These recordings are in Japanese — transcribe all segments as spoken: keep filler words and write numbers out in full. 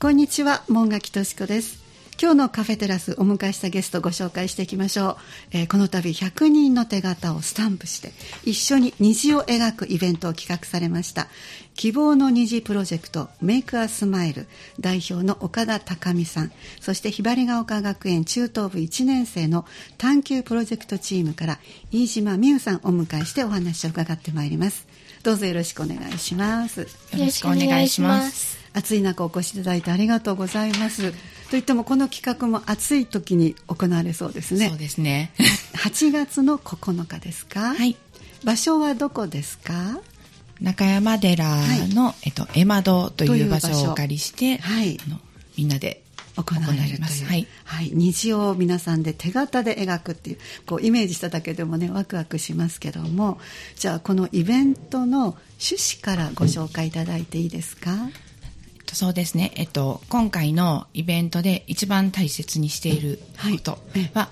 こんにちは、門垣敏子です。今日のカフェテラスお迎えしたゲストをご紹介していきましょう。えー、この度ひゃくにんの手形をスタンプして一緒に虹を描くイベントを企画されました希望の虹プロジェクトメイクアスマイル代表の岡田貴美さん、そしてひばりが丘学園中等部いちねん生の探究プロジェクトチームから飯島美優さんをお迎えしてお話を伺ってまいります。どうぞよろしくお願いします。よろしくお願いします。 暑い中お越しいただいてありがとうございます。といってもこの企画も暑い時に行われそうですね。 そうですね。 はちがつのここのかですか。 はい。 場所はどこですか。 中山寺の、はい、えっと、絵窓という場所をお借りして、 はい、 あのみんなで行われるという、 はいはい、虹を皆さんで手形で描くっていう、こうイメージしただけでもねワクワクしますけども、じゃあこのイベントの趣旨からご紹介いただいていいですか。 そうですね、えっと、今回のイベントで一番大切にしていることは、はい、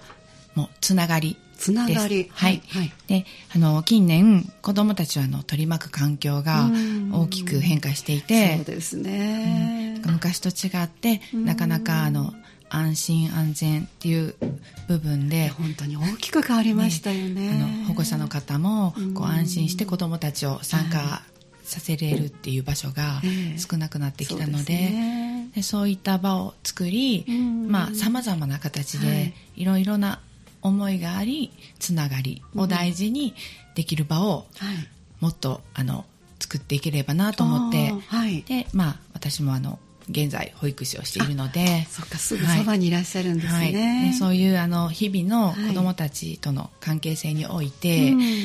もうつながりです。 つながり、 はいはい、であの近年子どもたちはあの取り巻く環境が大きく変化していて、 そうですね、 うん、昔と違ってなかなかあの安心安全っていう部分で本当に大きく変わりましたよね。 あの保護者の方もこう安心して子どもたちを参加させれるっていう場所が少なくなってきたので、えー そうですね、でそういった場を作り、さまざまな形でいろいろな思いがありつながりを大事にできる場をもっとあの作っていければなと思って、はい、でまあ、私もあの現在保育士をしているので、 そっか、すぐそばにいらっしゃるんですね。はいはい、 でそういうあの日々の子どもたちとの関係性において、はい、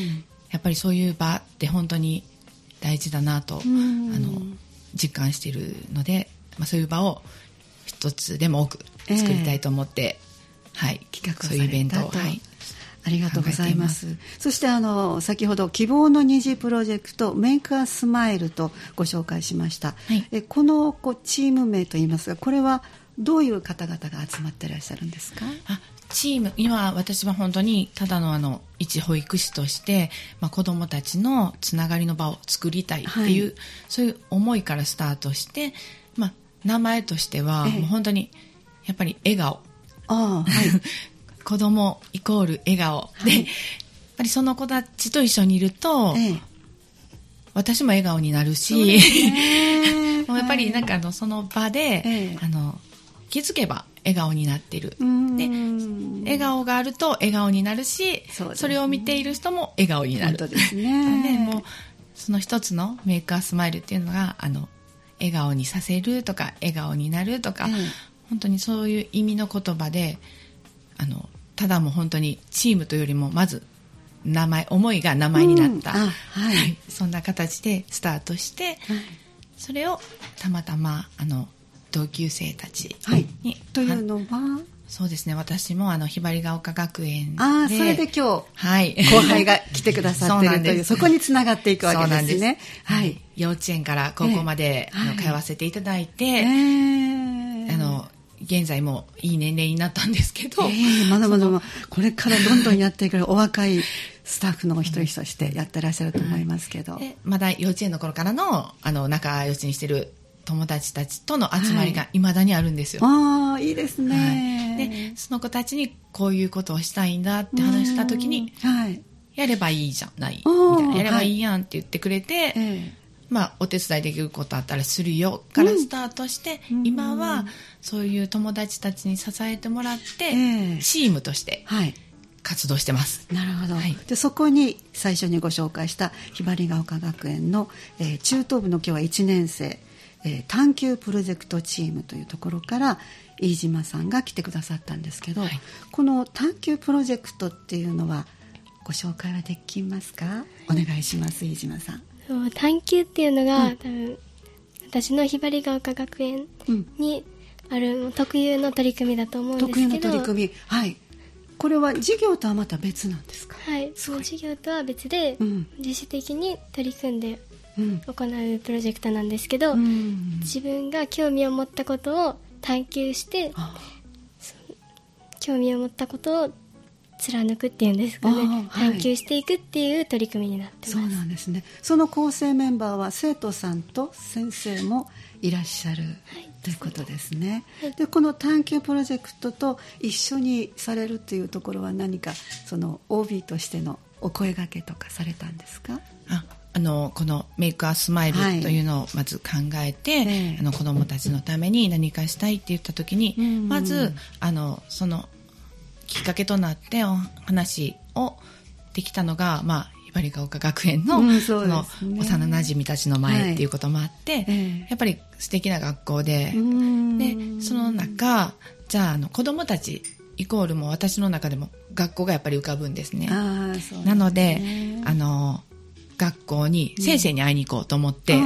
やっぱりそういう場って本当に大事だなと、あの実感しているので、まあ、そういう場を一つでも多く作りたいと思って、えーはい、 企画をされたと、 そういうイベントを、はい、 ありがとうございます。そしてあの先ほど希望の虹プロジェクトメイクアスマイルとご紹介しました、はい、えこのこうチーム名といいますが、これはどういう方々が集まっていらっしゃるんですか。 あチーム今私は本当にただのあの一保育士として、まあ、子どもたちのつながりの場を作りたいっていう、はい、そういう思いからスタートして、まあ、名前としてはもう本当にやっぱり笑顔、 あ、はい、 子どもイコール笑顔、はい、でやっぱりその子たちと一緒にいると、ええ、私も笑顔になるし、もうやっぱりなんかあのその場で、ええ、あの気づけば笑顔になってる。で笑顔があると笑顔になるし、 そ,、ね、それを見ている人も笑顔になる。 本当ですね。 でもうその一つのメイクアスマイルっていうのがあの笑顔にさせるとか笑顔になるとか、ええ、本当にそういう意味の言葉で、あのただもう本当にチームというよりもまず名前思いが名前になった、うん、はいはい、そんな形でスタートして、はい、それをたまたまあの同級生たちに、はい、 というのはそうですね、私もあのひばりが丘学園で、 あ、それで今日、はい、後輩が来てくださっているというそこにつながっていくわけですね。 はい、幼稚園から高校まで、えー、あの通わせていただいて、えー、あの現在もいい年齢になったんですけど、えー、まだまだまだこれからどんどんやっていくお若いスタッフのお一人としてやってらっしゃると思いますけど、 でまだ幼稚園の頃からの、あの仲良しにしてる友達たちとの集まりがいまだにあるんですよ。 はい、あ、いいですね。 はい、でその子たちにこういうことをしたいんだって話した時に、はい、やればいいじゃないみたいな、やればいいやんって言ってくれて、はい、まあ、お手伝いできることあったらするよからスタートして、うん、今はそういう友達たちに支えてもらって、えー、チームとして活動してます。 なるほど、はい、でそこに最初にご紹介したひばりが丘学園の、えー、中等部の今日はいちねん生、えー、探究プロジェクトチームというところから飯島さんが来てくださったんですけど、はい、この探究プロジェクトっていうのはご紹介はできますか。お願いします、飯島さん。 探究っていうのが、うん、多分私のひばりが丘学園にある特有の取り組みだと思うんですけど、 特有の取り組み、はい、これは授業とはまた別なんですか。 はい、その授業とは別で、うん、自主的に取り組んで行うプロジェクトなんですけど、うん、自分が興味を持ったことを探究して興味を持ったことを貫くっていうんですかね、はい、探究していくっていう取り組みになってます。 そうなんですね。その構成メンバーは生徒さんと先生もいらっしゃる、はい、 ということですね。でこの探究プロジェクトと一緒にされるというところは何かその オービー としてのお声掛けとかされたんですか？ ああのこのメイクアスマイルというのをまず考えて、はい、あの子どもたちのために何かしたいって言った時に、うん、まずあのそのきっかけとなってお話をできたのが、まあ、ひばりが丘学園 の,、うん そ, ね、その幼なじみたちの前っていうこともあって、はい、やっぱり素敵な学校 で, でその中じゃあ、あの子どもたちイコールも私の中でも学校がやっぱり浮かぶんですね。あ、そうですね。なのであの学校に先生に会いに行こうと思って、うん、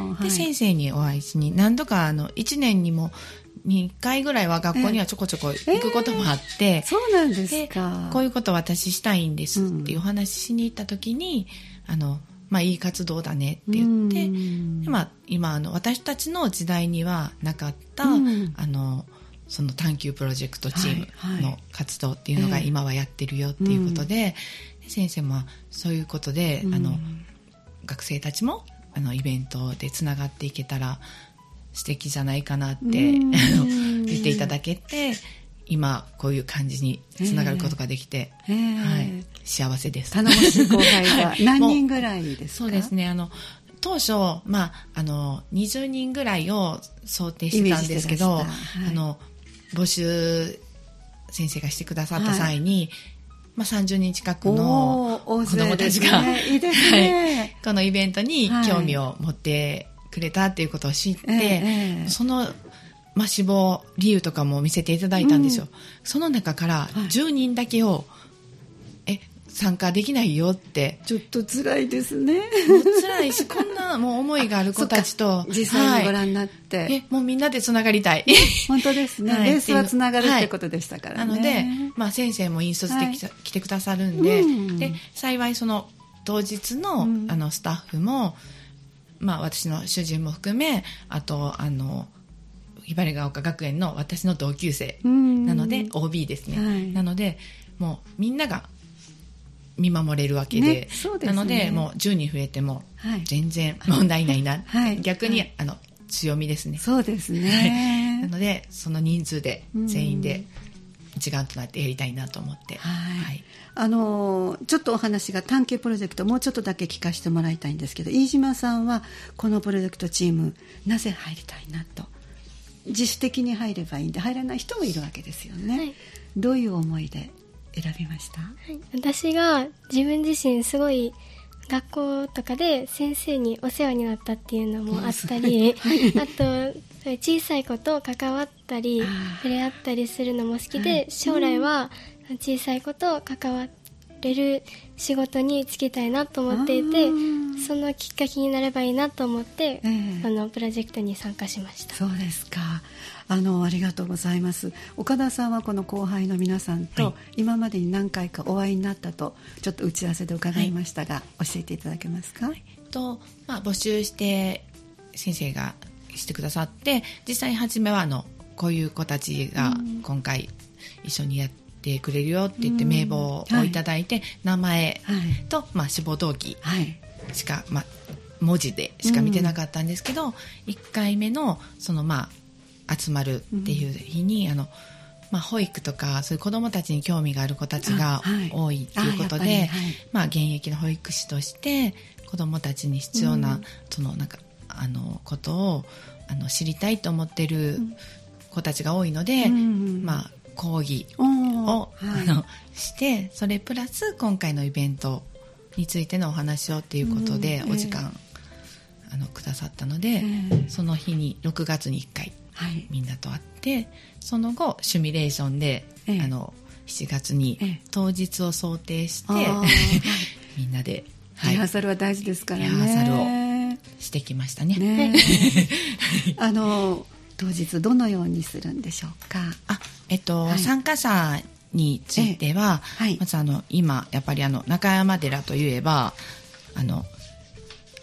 で、はい、先生にお会いしに何度かあのいちねんにもにかいぐらいは学校にはちょこちょこ行くこともあって、えー、 そうなんですか。 こういうこと私したいんですっていうお話しに行った時に、うん、あのまあ、いい活動だねって言って、で、まあ、今あの私たちの時代にはなかった、うん、あのその探究プロジェクトチームの活動っていうのが今はやってるよっていうことで、はいはい、で先生もそういうことで、うん、あの学生たちもあのイベントでつながっていけたら素敵じゃないかなって言っていただけて、今こういう感じにつながることができて、えーはい、幸せです。 頼もしい後輩が何人ぐらいですか？ そうですね、あの当初、まあ、あのにじゅうにんぐらいを想定してたんですけど、はい、あの募集先生がしてくださった際に、はい、まあ、さんじゅうにん近くの子どもたちが、 ね、いいですね、はい、 このイベントに興味を持ってくれたっていうことを知って、はい、その、まあ、志望理由とかも見せていただいたんですよ、うん、その中からじゅうにんだけを、はい、え参加できないよって。 ちょっと辛いですね。 もう辛いし、こんなもう思いがある子たちと実際にご覧になって、はい、 えもうみんなでつながりたい。 本当ですね、はい、レースはつながるってことでしたからね、 はい、なので、まあ、先生も引率で来て、はい、来てくださるんで、うん、で幸いその当日 の,、うん、あのスタッフも、まあ、私の主人も含め、あとあのひばりが丘学園の私の同級生なので、うん、オービー ですね、はい、なのでもうみんなが見守れるわけ で,、ね、そうですね、なのでもうじゅうにん増えても全然問題ないな、はい、逆に、はい、あの強みですね。 そうですね、 なのでその人数で全員で一丸となってやりたいなと思って、はいはい、 あのちょっとお話が探究プロジェクトもうちょっとだけ聞かせてもらいたいんですけど、飯島さんはこのプロジェクトチームなぜ入りたいなと。自主的に入ればいいんで入らない人もいるわけですよね、はい、どういう思いで選びました？はい、 私が自分自身すごい学校とかで先生にお世話になったっていうのもあったり、はい、あと小さい子と関わったり触れ合ったりするのも好きで、はい、将来は小さい子と関われる仕事に就きたいなと思っていて、そのきっかけになればいいなと思って、えー、あのプロジェクトに参加しました。 そうですか。あのありがとうございます。岡田さんはこの後輩の皆さんと今までに何回かお会いになったとちょっと打ち合わせで伺いましたが、はい、教えていただけますか？はい、 とまあ、募集して先生がしてくださって、実際に初めはあのこういう子たちが今回一緒にやってくれるよって言って名簿をいただいて、はい、名前と、まあ、志望動機しか、まあ、文字でしか見てなかったんですけど、いっかいめのそのまあ集まるっていう日に、うん、あのまあ、保育とかそういう子どもたちに興味がある子たちが多いということで、はいはい、まあ、現役の保育士として子どもたちに必要な、うん、そのなんかあのことをあの知りたいと思ってる子たちが多いので、うん、まあ、講義を、はい、あのしてそれプラス今回のイベントについてのお話をっていうことで、うん、お時間、えー、あのくださったので、えー、その日にろくがつにいっかい、はい、みんなと会って、その後シミュレーションで、えー、あのしちがつに当日を想定して、えー、みんなで、 はい、リハーサルは大事ですからね。 リハーサルをしてきました ね, ねあの当日どのようにするんでしょうか？ あ、えっと、はい、参加者については、はい、まずあの今やっぱりあの中山寺といえばあの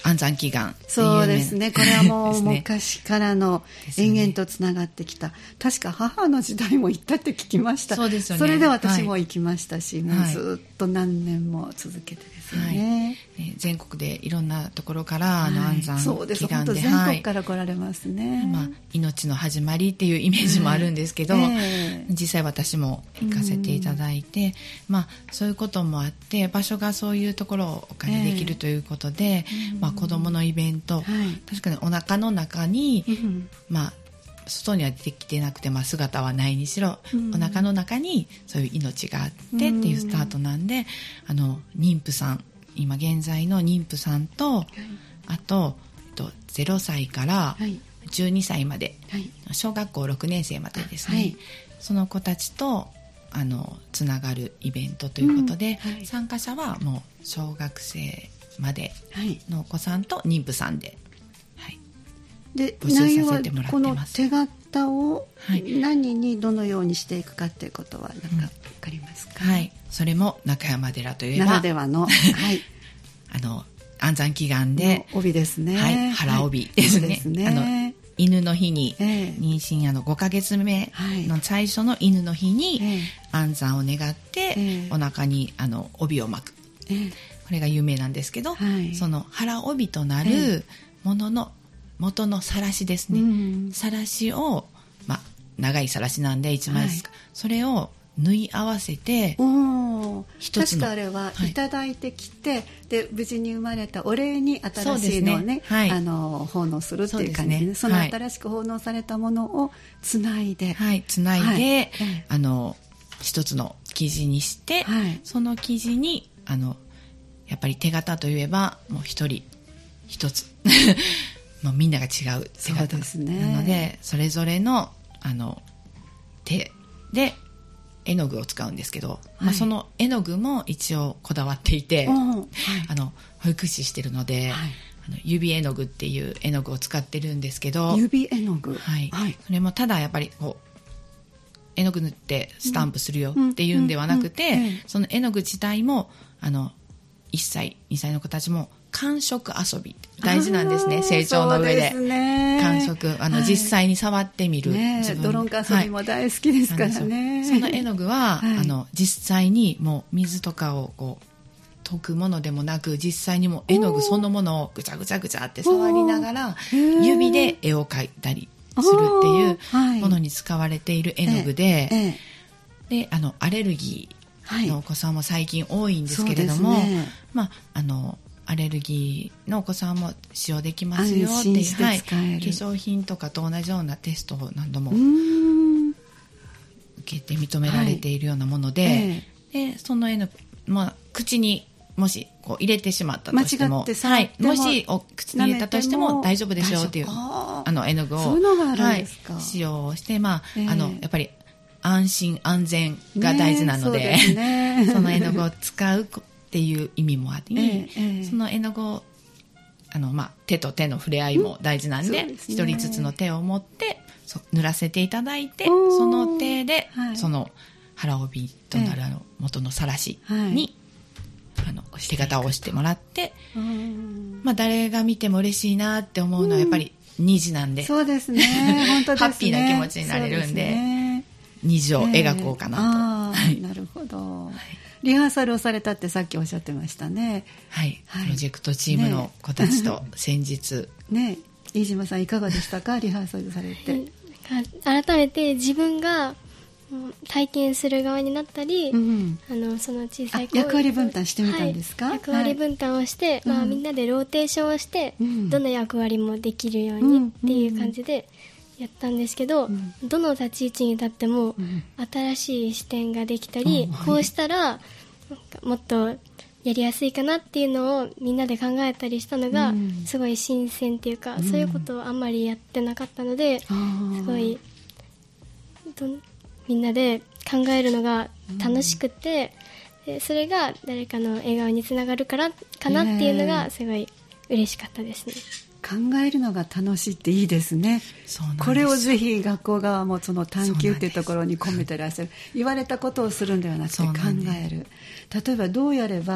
安産祈願、 そうですね、これはもう昔からの延々とつながってきた、ね、確か母の時代も行ったって聞きました。 そうですよね。 それで私も行きましたし、はい、もうずっと何年も続けてですよね、 はい、全国でいろんなところから、はい、あの安産祈願で、 そうです、本当全国から来られますね、 はい、まあ、命の始まりっていうイメージもあるんですけど、えー、実際私も行かせていただいて、まあ、そういうこともあって場所がそういうところをお借りできるということで、えーまあ、子どものイベント、はい、確かにお腹の中に、うんまあ、外には出てきてなくて、まあ、姿はないにしろ、うん、お腹の中にそういう命があってっていうスタートなんで、うん、あの妊婦さん、今現在の妊婦さんと、はい、あと、えっと、ゼロさいからじゅうにさいまで、はい、小学校ろくねん生までですね、はい、その子たちとあのつながるイベントということで、うんはい、参加者はもう小学生までのお子さんと妊婦さんで、はい、 で募集させてもらってます。内容はこの手形を何にどのようにしていくかということは何か分かりますか？ うん、はい、それも中山寺といえばならではの、はい、 あの安産祈願で帯ですね、 はい、腹帯ですね、はい、ですね、あの犬の日に、えー、妊娠あのごかげつめの最初の犬の日に、えー、安産を願って、えー、お腹にあの帯を巻く、えー、これが有名なんですけど、はい、その腹帯となるものの元のさらしですね、うん、さらしを、まあ、長いさらしなんでいちまいですか、はい、それを縫い合わせて一つの確かあれはいただいてきて、はい、で無事に生まれたお礼に新しいのをね、ね、はい、あの奉納するっていう感じで、ね、その新しく奉納されたものをつないで、 はい、つないで、はい、あの一つの生地にして、はい、その生地にあのやっぱり手形といえばもう一人一つもうみんなが違う手形です、ね、なのでそれぞれのあの手で絵の具を使うんですけど、はい、まあ、その絵の具も一応こだわっていて、はい、あの保育士してるので、はい、あの指絵の具っていう絵の具を使ってるんですけど、 指絵の具、 はいはい、それもただやっぱりこう絵の具塗ってスタンプするよっていうんではなくて、うんうんうん、その絵の具自体もあのいっさいにさいの子たちも感触遊び大事なんですね。成長の上で、そうですね、感触あの、はい、実際に触ってみる、 ね、自分ドロンカ遊びも大好きですからね、 はい、そ, その絵の具は、はい、あの実際にもう水とかをこう溶くものでもなく実際にもう絵の具そのものをぐちゃぐちゃぐちゃって触りながら指で絵を描いたりするっていうものに使われている絵の具で、はい、であのアレルギーのお子さんも最近多いんですけれども、はい、ね、まああのアレルギーのお子さんも使用できますよっていう、はい、化粧品とかと同じようなテストを何度も受けて認められているようなもので、はい、えー、でその絵の、まあ、口にもしこう入れてしまったとしても、はい、もしお口に入れたとしても大丈夫でしょうっていうあの絵の具を、はい、使用して、まあえー、あのやっぱり安心安全が大事なので、ね、そうですね、その絵の具を使うっていう意味もあり、ええ、その絵の具をあの、まあ、手と手の触れ合いも大事なんで、一、ね、人ずつの手を持って塗らせていただいて、その手で、はい、その腹帯となるあの元のさらしに、はい、あの手形を押してもらって、まあ、誰が見ても嬉しいなって思うのはやっぱり虹なんで、うん、そうですね、本当ですね、ハッピーな気持ちになれるんで、ね、虹を描こうかなと、えーはい、なるほど、はい、リハーサルをされたってさっきおっしゃってましたね。はい、はい、プロジェクトチームの子たちと先日、ね、ね、飯島さんいかがでしたかリハーサルされて。改めて自分が体験する側になったり、うん、あのその小さい子役割分担してみたんですか？はい、役割分担をして、はい、まあ、みんなでローテーションをして、うん、どの役割もできるようにっていう感じでやったんですけど、うん、どの立ち位置に立っても新しい視点ができたり、うん、こうしたらもっとやりやすいかなっていうのをみんなで考えたりしたのがすごい新鮮っていうか、うん、そういうことをあんまりやってなかったので、すごいどみんなで考えるのが楽しくて、うん、でそれが誰かの笑顔につながるからかなっていうのがすごい嬉しかったですね。考えるのが楽しいっていいですね。そうなんです。これをぜひ学校側もその探求っていうところに込めてらっしゃる。言われたことをするんではなくて考える。例えばどうやれば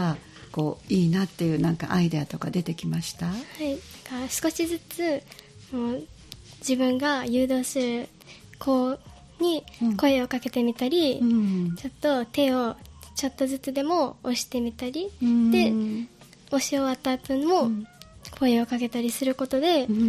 こういいなっていうなんかアイデアとか出てきました？ はい、なんか少しずつもう自分が誘導する子に声をかけてみたり、うん、ちょっと手をちょっとずつでも押してみたり、うん、で押し終わった後も声をかけたりすることで、うん、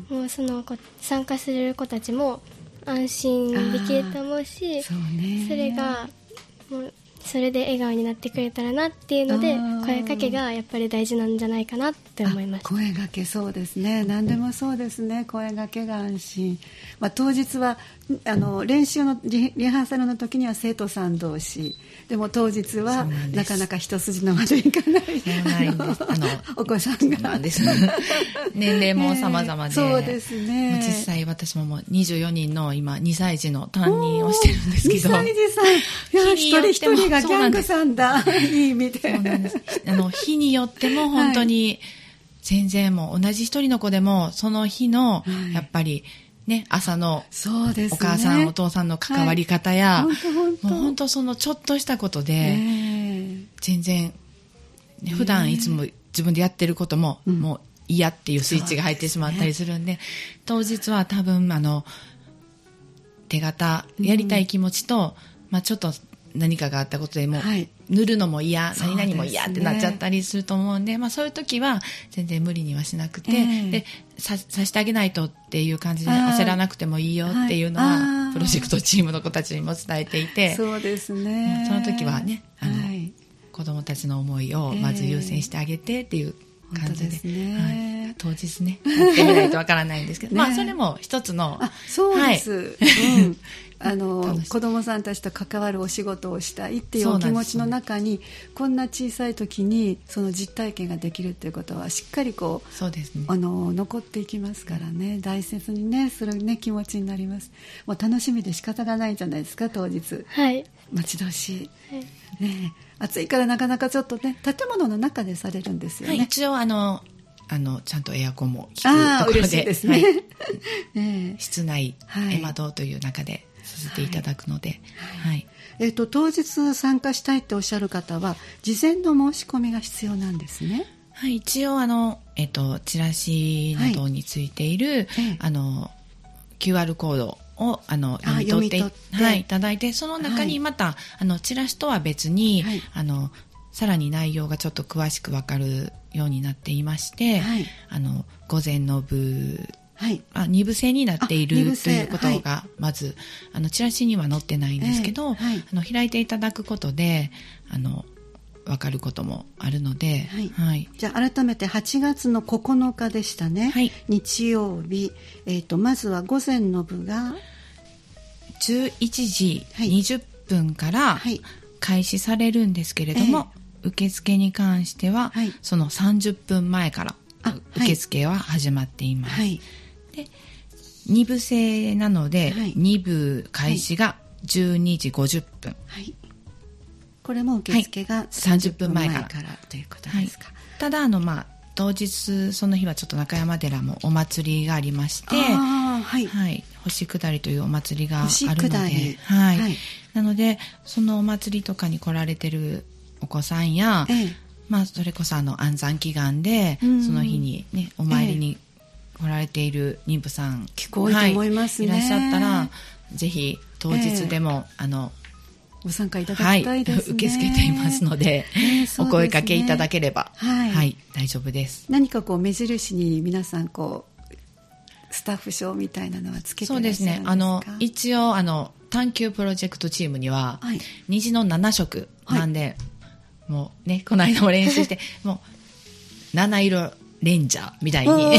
もうその子参加する子たちも安心できると思うし、そうね、それがもうそれで笑顔になってくれたらなっていうので、声かけがやっぱり大事なんじゃないかなって思います。 声かけ、そうですね、何でもそうですね、声かけが安心、まあ、当日はあの練習の リ, リハーサルの時には生徒さん同士でも、当日はなかなか一筋縄でいかない、 そうなんです、あのお子さんがなんです年齢も様々で、 そうですね、 実際私ももうにじゅうよにんの今にさい児の担任をしてるんですけど、 にさい児さん、いや一人一人がギャングさんだ、いい意味で、そうなんです、 あの日によっても本当に全然もう同じ一人の子でもその日のやっぱりね、朝のお母さん、ね、お父さんの関わり方や、はい、もう本当そのちょっとしたことで全然、ね、普段いつも自分でやってることも、うん、もう嫌っていうスイッチが入ってしまったりするんで、ね、当日は多分あの手形やりたい気持ちと、うん、まあ、ちょっと何かがあったことでもう、はい、塗るのも嫌、何々も嫌ってなっちゃったりすると思うんで、まあ、そういう時は全然無理にはしなくて、えー、で さ, さしてあげないとっていう感じで焦らなくてもいいよっていうのは、はい、プロジェクトチームの子たちにも伝えていて、 そうですね、 その時はね、あの、はい、子どもたちの思いをまず優先してあげてっていう感じ で,、えーですね、はい、当日ねやってみないとわからないんですけど、ね、まあ、それも一つの、 あ、そうです、はい、うん、あの子どもさんたちと関わるお仕事をしたいっていうお気持ちの中に、こんな小さい時にその実体験ができるっていうことはしっかりこう、 そうですね、 あの残っていきますからね、大切にねするね気持ちになります。もう楽しみで仕方がないんじゃないですか、当日。 はい、 待ち遠しい、はい、ね、暑いからなかなかちょっとね建物の中でされるんですよね。 はい、一応あのあのちゃんとエアコンも効くところで、 ですね、はい、 ね、室内、はい、エマドという中でさせていただくので、はいはい、 えーと、当日参加したいっておっしゃる方は事前の申し込みが必要なんですね。 はい、一応あの、えーと、チラシなどについている、はい、あの キューアール コードをあの読み取って、はい、いただいて、その中にまた、はい、あのチラシとは別に、はい、あのさらに内容がちょっと詳しく分かるようになっていまして、はい、あの午前の部、はい、あに部制になっているということが、はい、まずあのチラシには載ってないんですけど、えーはい、あの開いていただくことであの分かることもあるので、はいはい、 じゃあ改めてはちがつのここのかでしたね、はい、日曜日、えーと、まずは午前の部がじゅういちじにじゅっぷんから開始されるんですけれども、はい、えー、受付に関しては、はい、そのさんじゅっぷんまえから受付は始まっています、はい、でに部制なので、はい、に部開始がじゅうにじごじゅっぷん、はい、 これも受付がさんじゅっぷんまえからということですか。はい、 ただあの、まあ、当日その日はちょっと中山寺もお祭りがありまして、 あ、はいはい、 星下りというお祭りがあるので、 はいはい、 なのでそのお祭りとかに来られてるお子さんや、ええ、まあ、それこそあの安産祈願で、うん、その日に、ね、お参りに来られている妊婦さん、 聞こえと思いますね、 はい、いらっしゃったらぜひ当日でも、えー、あのご参加いただきたいですね、はい、 受け付けていますの で,、えーそうですね、お声かけいただければ、はいはい、大丈夫です。 何かこう目印に皆さんこうスタッフ証みたいなのはつけてらっしゃるんですか？そうですね、 あの一応あの探究プロジェクトチームには、はい、虹のなな色なんで、はい、もうね、この間も練習してもう七色レンジャーみたいに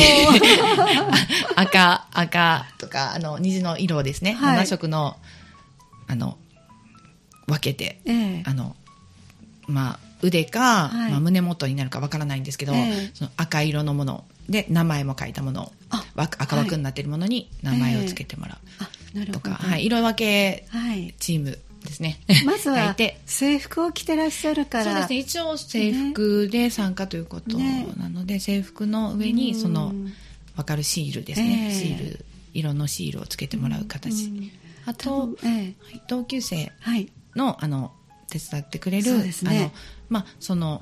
赤赤とかあの虹の色をですね、はい、なな色のあの分けて、えー、あのまあ腕か、はい、まあ、胸元になるかわからないんですけど、えー、その赤色のもので名前も書いたものを赤枠になっているものに名前をつけてもらうとか、はい、はい、色分けチームですね、 はい、まずは制服を着てらっしゃるから、 そうですね、一応制服で参加ということなので、ね、制服の上にその分かるシールですね、えー、シール、色のシールをつけてもらう形、あと、えー、同級生の、あの手伝ってくれる、そうですね、あの、まあ、その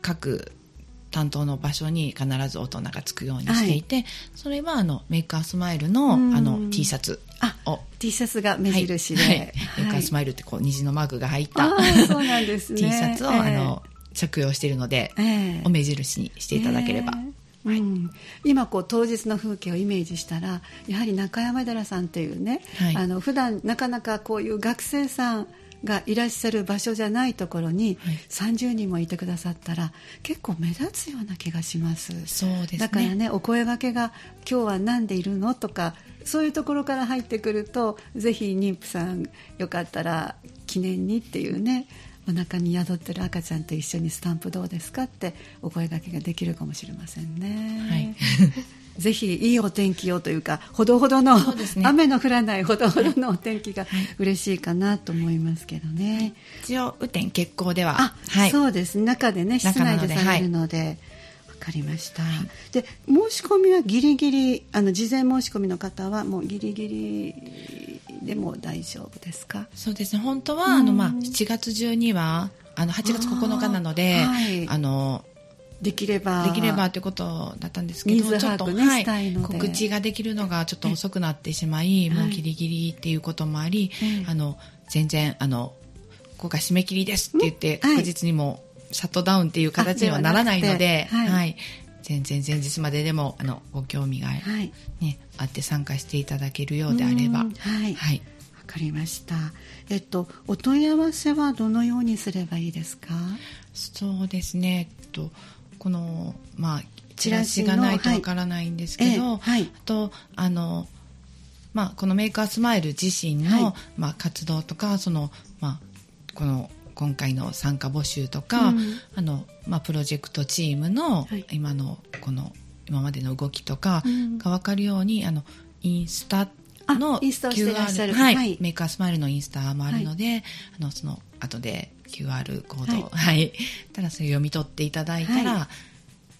各担当の場所に必ず大人がつくようにしていて、はい、それはあのメイクアスマイル の, あの T シャツを T シャツが目印で、 はいはい、メイクアスマイルってこう虹のマークが入ったそうなんです、ね、 T シャツを、えー、あの着用しているので、えー、お目印にしていただければ、 えーはいうん、今こう当日の風景をイメージしたらやはり中山寺さんというね、はい、あの普段なかなかこういう学生さんがいらっしゃる場所じゃないところにさんじゅうにんもいてくださったら結構目立つような気がします。 そうですね。 だからねお声掛けが今日は何でいるのとかそういうところから入ってくるとぜひ妊婦さんよかったら記念にっていうねお腹に宿ってる赤ちゃんと一緒にスタンプどうですかってお声掛けができるかもしれませんね、はいぜひいいお天気をというかほどほどの、ね、雨の降らないほどほどのお天気が嬉しいかなと思いますけどね、はい、 一応雨天決行ではあ、はい、そうです中でね室内でされるので、はい、分かりました、はい、で申し込みはギリギリあの事前申し込みの方はもうギリギリでも大丈夫ですか？ そうですね本当はあの、まあ、しちがつ中にはあのはちがつここのかなのであ、はい、あのできればできればということだったんですけど、 ね、ちょっと、はい、 告知ができるのがちょっと遅くなってしまいもうギリギリっていうこともあり、はい、あの全然あのここが締め切りですって言って確実にもシャットダウンっていう形にはならないので、はいはい、全然前日まででもあのご興味が、ねはい、あって参加していただけるようであれば、 はいはい、分かりました。えっと、お問い合わせはどのようにすればいいですか？ そうですね、えっとこの、まあ、チラシがないとわからないんですけど、はいはい、あとあの、まあ、このメイクアスマイル自身の、はいまあ、活動とかその、まあ、この今回の参加募集とか、うんあのまあ、プロジェクトチームの今のこの今までの動きとかが分かるように、うん、あのインスタの キューアール、はいはい、メイクアスマイルのインスタもあるので、はい、あのその後でキューアール コード、はいはい、ただそれ読み取っていただいたら、はい、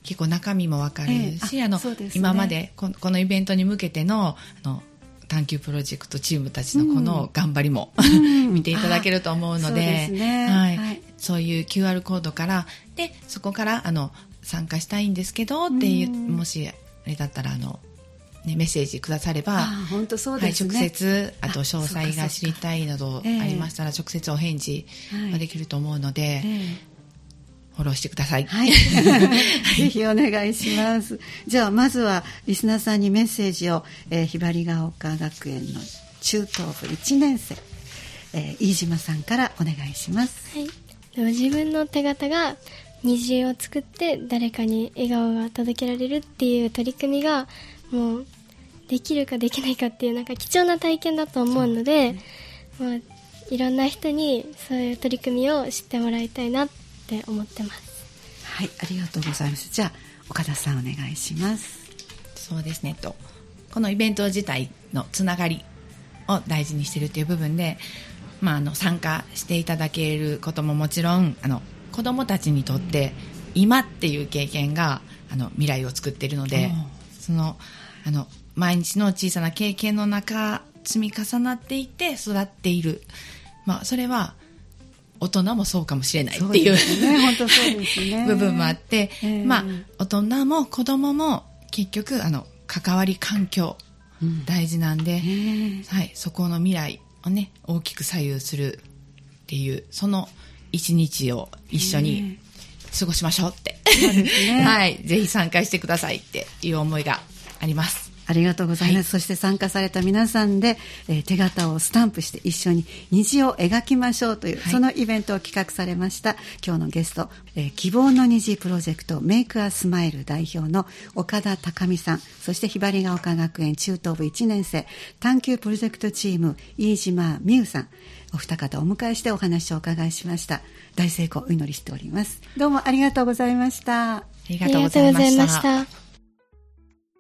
結構中身も分かるし、えーあのね、今までこの、このイベントに向けて の, あの探究プロジェクトチームたちのこの頑張りも、うん、見ていただけると思うの で, そうですねはいはい、そういう キューアール コードからでそこからあの参加したいんですけどっていう、うん、もしあれだったらあのね、メッセージくだされば、 あ本当そうですね、 はい、直接あと詳細が知りたいなどありましたら直接お返事ができると思うので、えーえー、フォローしてください、はい、 ぜひお願いしますじゃあまずはリスナーさんにメッセージを、えー、ひばりが丘学園の中等部いちねん生、えー、飯島さんからお願いします。 はい、自分の手形が虹を作って誰かに笑顔が届けられるっていう取り組みがもうできるかできないかっていうなんか貴重な体験だと思うので、まあ、いろんな人にそういう取り組みを知ってもらいたいなって思ってます。 はい、ありがとうございます。じゃあ岡田さんお願いします。 そうですねとこのイベント自体のつながりを大事にしているという部分で、まあ、あの参加していただけることももちろんあの子どもたちにとって今っていう経験があの未来を作っているので、そのあの毎日の小さな経験の中積み重なっていて育っている、まあ、それは大人もそうかもしれないっていう、 ね、本当そうですね部分もあって、えーまあ、大人も子供も結局あの関わり環境、うん、大事なんで、えーはい、そこの未来を、ね、大きく左右するっていうその一日を一緒に過ごしましょうって、えーそうですねはい、ぜひ参加してくださいっていう思いがあります。 ありがとうございます、はい、そして参加された皆さんで、えー、手形をスタンプして一緒に虹を描きましょうという、はい、そのイベントを企画されました今日のゲスト、えー、希望の虹プロジェクトメイクアスマイル代表の岡田貴美さん、そしてひばりが丘学園中等部いちねん生探究プロジェクトチーム飯島美優さん、お二方をお迎えしてお話をお伺いしました。大成功お祈りしております。どうもありがとうございました。 ありがとうございました。